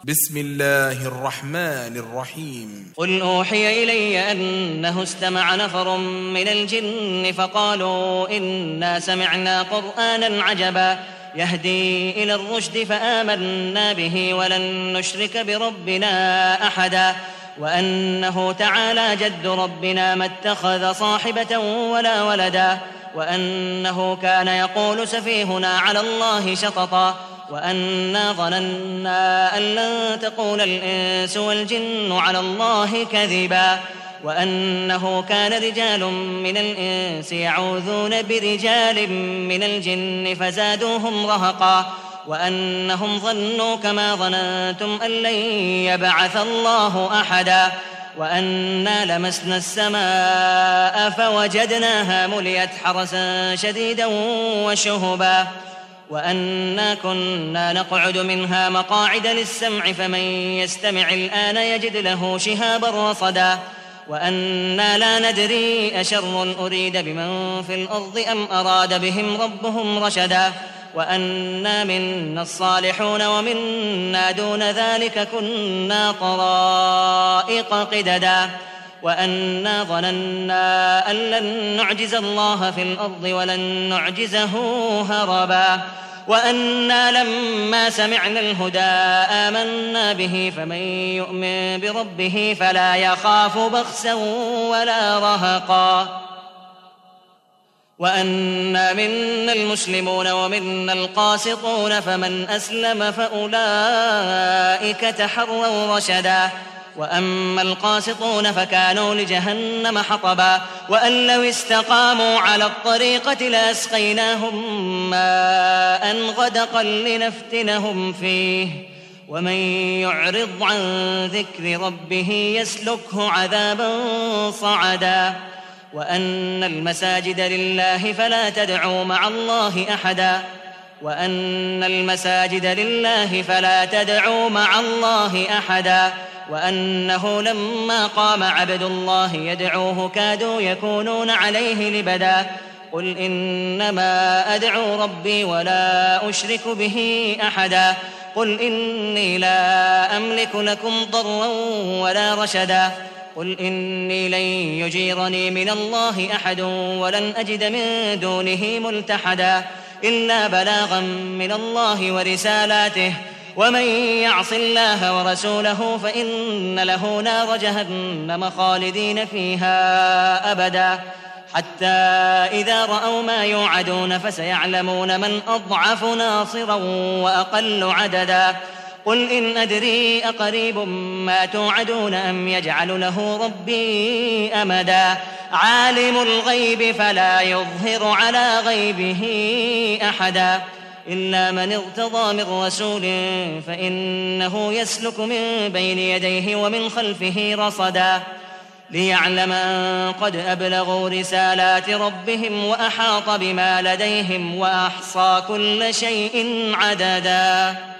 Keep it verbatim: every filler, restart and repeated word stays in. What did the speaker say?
بسم الله الرحمن الرحيم قل أوحي إلي أنه استمع نفر من الجن فقالوا إنا سمعنا قرآنا عجبا يهدي إلى الرشد فآمنا به ولن نشرك بربنا أحدا وأنه تعالى جد ربنا ما اتخذ صاحبة ولا ولدا وأنه كان يقول سفيهنا على الله شططا وأنا ظننا أن لن تقول الإنس والجن على الله كذبا وأنه كان رجال من الإنس يعوذون برجال من الجن فزادوهم رهقا وأنهم ظنوا كما ظننتم أن لن يبعث الله أحدا وأنا لمسنا السماء فوجدناها مليت حرسا شديدا وشهبا وأنا كنا نقعد منها مقاعد للسمع فمن يستمع الآن يجد له شهابا رصدا وأنا لا ندري أشر أريد بمن في الأرض أم أراد بهم ربهم رشدا وأنا منا الصالحون ومنا دون ذلك كنا طرائق قددا وأنا ظننا أن لن نعجز الله في الأرض ولن نعجزه هربا وأنا لما سمعنا الهدى آمنا به فمن يؤمن بربه فلا يخاف بخسا ولا رهقا وأنا منا المسلمون ومنا القاسطون فمن أسلم فأولئك تحروا رشدا وأما القاسطون فكانوا لجهنم حطبا وأن لو استقاموا على الطريقة لأسقيناهم ماء غدقا لنفتنهم فيه ومن يعرض عن ذكر ربه يسلكه عذابا صعدا وأن المساجد لله فلا تدعوا مع الله أحدا وأن المساجد لله فلا تدعوا مع الله أحدا وأنه لما قام عبد الله يدعوه كادوا يكونون عليه لبدا قل إنما أدعو ربي ولا أشرك به أحدا قل إني لا أملك لكم ضرا ولا رشدا قل إني لن يجيرني من الله أحد ولن أجد من دونه ملتحدا إلا بلاغا من الله ورسالاته ومن يعص الله ورسوله فإن له نار جهنم خالدين فيها أبدا حتى إذا رأوا ما يوعدون فسيعلمون من أضعف ناصرا وأقل عددا قل إن أدري أقريب ما توعدون أم يجعل له ربي أمدا عالم الغيب فلا يظهر على غيبه أحدا إلا من ارتضى من رسول فإنه يسلك من بين يديه ومن خلفه رصدا ليعلم أن قد أبلغوا رسالات ربهم وأحاط بما لديهم وأحصى كل شيء عددا.